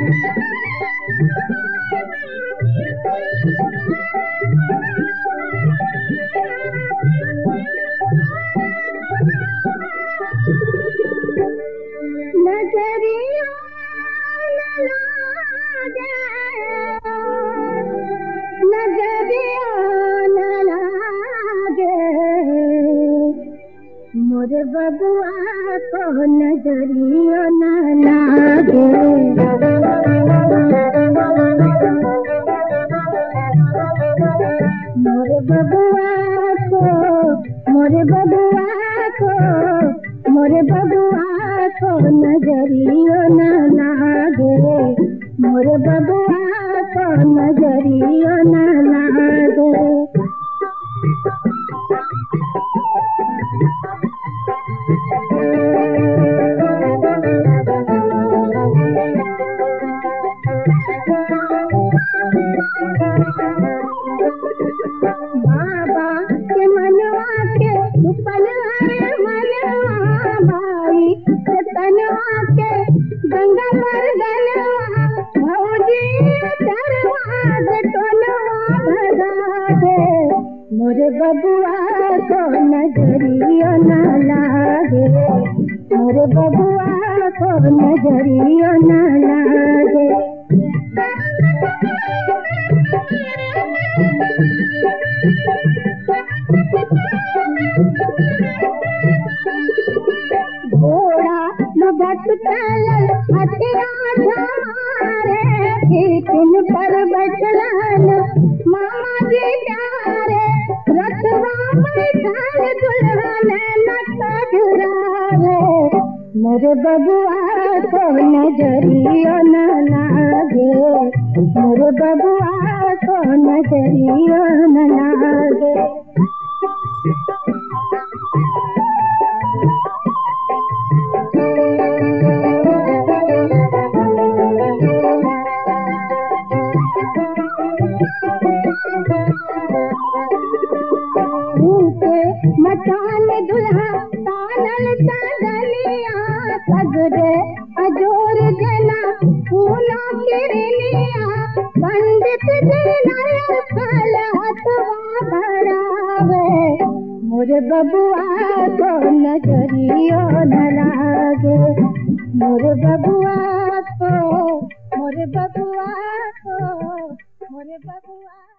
मोरे बबुआ को नजरिया न लागे। मोरे बबुआ को मोरे बबुआ को मोरे बबुआ को नजरिया न लागे। मोरे बबुआ को नजरिया न लागे। बाबा के मनवा के सुपनवा मनवा भाई के तनवा के गंगा मर्दनवा भौजी चरवा के टोनवा भगा दे। मोरे बबुआ को नजरिया न लागे। मोरे बबुआ को नजरिया न लागे। घोड़ा मगत चलल हथिया झारे। पीठिन पर बैठलन मामा जी प्यारे। रथवा बैठल दुल्हन नट झुरावे। मोरे बबुआ को नजरिया न लागे। मोरे बबुआ को नजरिया न लागे। मचान दुल्हा तानल चांदनिया। सगरे अजोर जना फूलों की रिनिया। पंडित जी फल हथवा भरावे। मोरे बबुआ को नजरिया न लागे। मोरे बबुआ को मोरे बबुआ को मोरे बबुआ